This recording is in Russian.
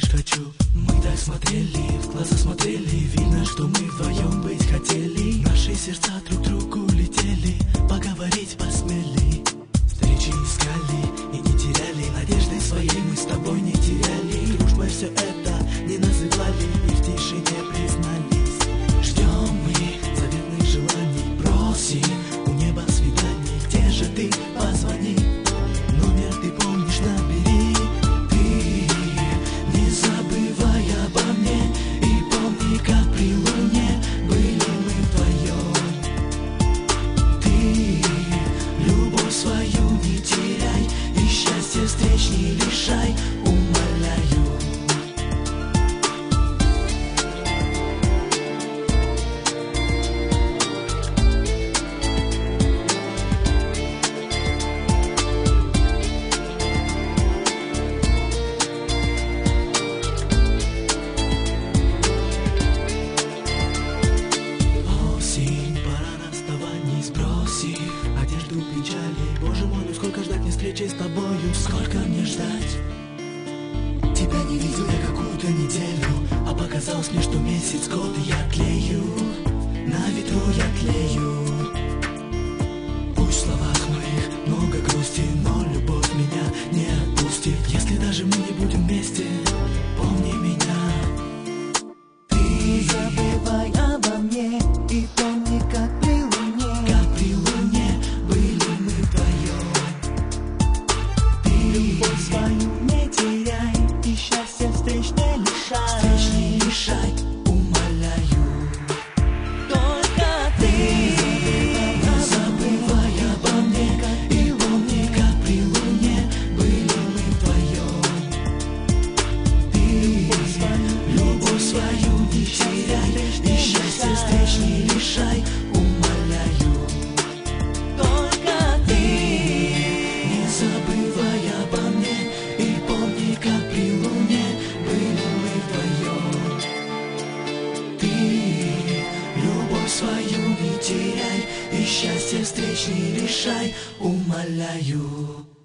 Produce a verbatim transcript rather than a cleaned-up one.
хочу. Мы так смотрели, в глаза смотрели, видно, что мы вдвоем быть хотели. Наши сердца друг к другу летели, поговорить посмели. Встречи искали и не теряли, надежды своей мы с тобой не теряли. Дружбой все это не называли и в тишине признались. Ждем мы заветных желаний, просим у неба свиданий. Где же ты? Позвони, номер ты помнишь, набери. Ты не забывай обо мне и помни, как при луне были мы вдвоем. Ты любовь свою не теряй и счастья встреч не лишай, умоляю. Сброси одежду печали. Боже мой, ну сколько ждать не встречи с тобою, сколько мне ждать? Тебя не видел я какую-то неделю, а показалось мне, что месяц, год, и я тлею. На ветру я тлею. Пусть в словах моих много грусти, но любовь меня не отпустит. Если даже мы не будем вместе, помни меня. Ты забывай обо мне и помни, как при луне, как при луне были мы вдвоем. Ты любовь свою не теряй и счастья встреч не лишай, встреч не лишай, умоляю. Только ты не забывай обо мне и помни, как при луне были мы вдвоем. Ты любовь свою не теряй и счастья встреч не лишай, умоляю. Только ты не забывай обо мне и помни, как при луне были мы вдвоем. Ты любовь свою не теряй и счастья встреч не лишай, умоляю.